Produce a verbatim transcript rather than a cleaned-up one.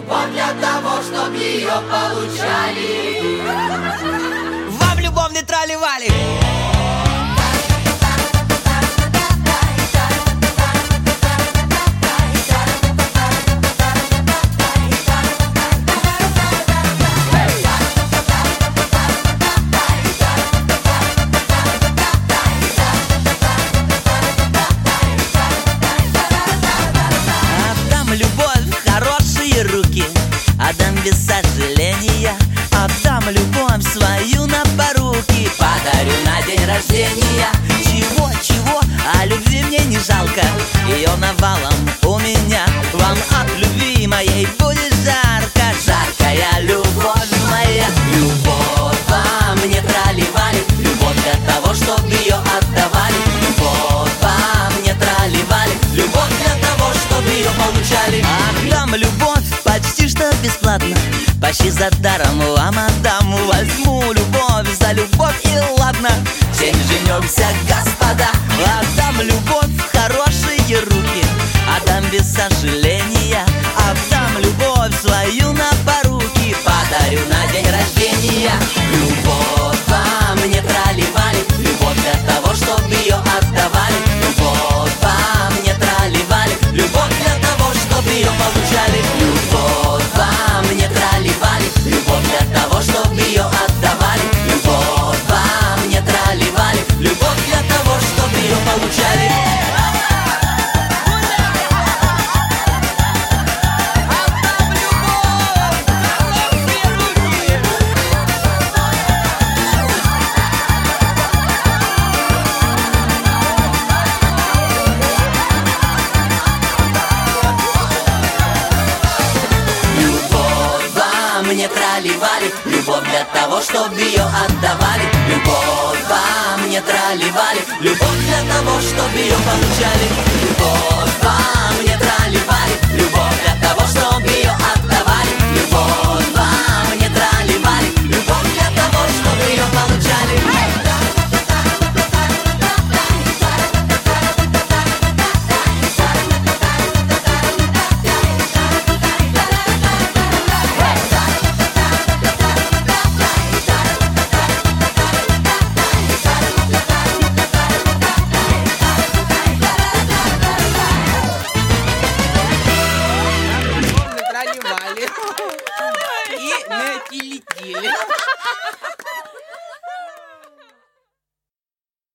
любовь для того, чтобы ее получали. Вам любовный трали-вали. Отдам без сожаления, отдам любовь свою на поруки. Подарю на день рождения. Чего, чего, а любви мне не жалко. Ее навалом у меня. Вам от любви моей будет жарко. Жаркая любовь моя. Любовь вам не трали-вали. Любовь для того, чтобы ее отдавали. Любовь вам не трали-вали. Любовь для того, чтобы ее получали. Отдам любовь почти что бесплатно, почти за даром вам отдам. Возьму любовь за любовь и ладно. Всем женемся, господа. Отдам любовь в хорошие руки. Отдам без сожаления. Отдам любовь свою на поруки. Подарю на день рождения. Любовь вам не трали-вали. Любовь для того, чтобы ее отдавали. Любовь вам не трали-вали. Любовь для того, чтобы ее получали. Любовь вам не трали-вали. Любовь для того, чтобы ее отдавали. Любовь вам не трали-вали. Любовь для того, чтобы ее получали. Не трали-вали. Любовь для того, чтобы ее отдавали. Любовь вам не трали-вали. Любовь для того, чтобы ее получали. Любовь вам не трали-вали. Любовь для того, чтобы ее отдавали.